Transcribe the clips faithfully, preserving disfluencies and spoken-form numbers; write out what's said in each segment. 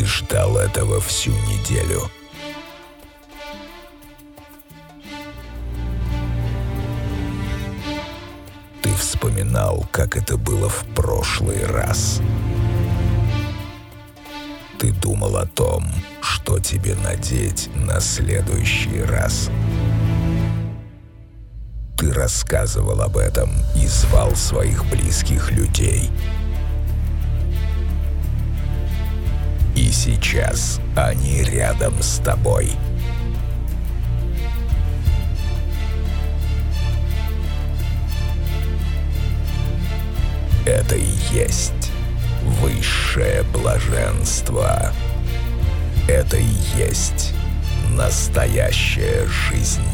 Ты ждал этого всю неделю. Ты вспоминал, как это было в прошлый раз. Ты думал о том, что тебе надеть на следующий раз. Ты рассказывал об этом и звал своих близких людей. И сейчас они рядом с тобой. Это и есть высшее блаженство. Это и есть настоящая жизнь.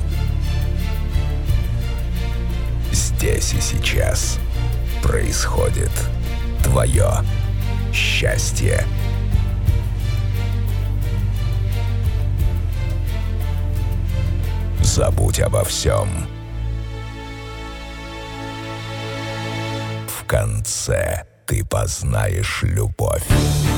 Здесь и сейчас происходит твое счастье. Забудь обо всем. В конце ты познаешь любовь.